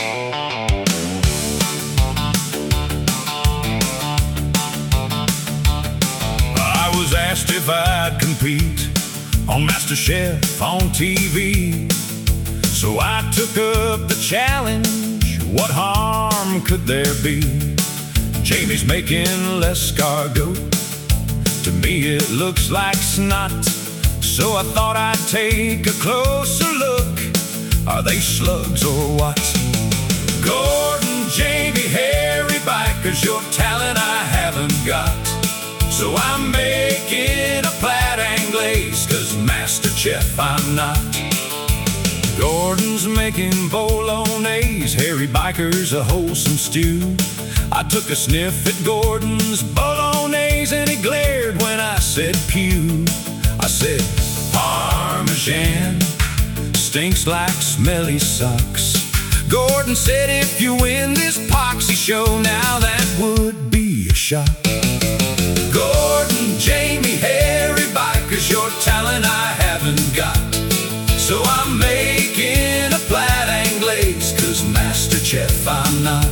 I was asked if I'd compete on MasterChef on TV, so I took up the challenge. What harm could there be? Jamie's making l'escargot. To me it looks like snot, so I thought I'd take a closer look. Are they slugs or what? Gordon, Jamie, Harry Bikers, your talent I haven't got. So I'm making a plat anglaise, 'cause MasterChef I'm not. Gordon's making bolognese, Harry Bikers a wholesome stew. I took a sniff at Gordon's bolognese and he glared when I said pew. I said, Parmesan stinks like smelly socks. Gordon said, if you win this poxy show, now that would be a shock. Gordon, Jamie, Harry Bikers, your talent I haven't got. So I'm making a plat anglaise, 'cause MasterChef I'm not.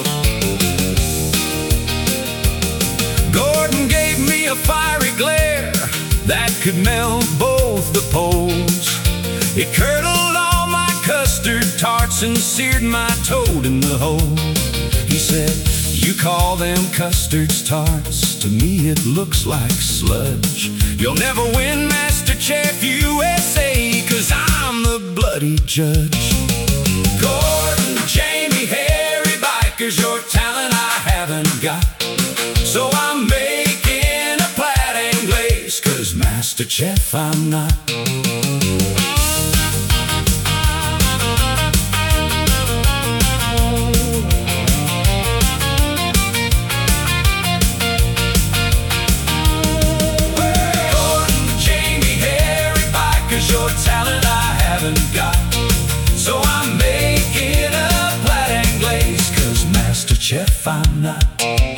Gordon gave me a fiery glare that could melt both the poles. It curdled all my custard tarts and seared my toad in the hole. He said, you call them custards tarts, to me it looks like sludge. You'll never win MasterChef USA, 'cause I'm the bloody judge. Gordon, Jamie, Harry Bikers, your talent I haven't got. So I'm making a plat anglaise, 'cause MasterChef I'm not. Your talent I haven't got. So I'm making a plat anglaise, 'cause MasterChef I'm not.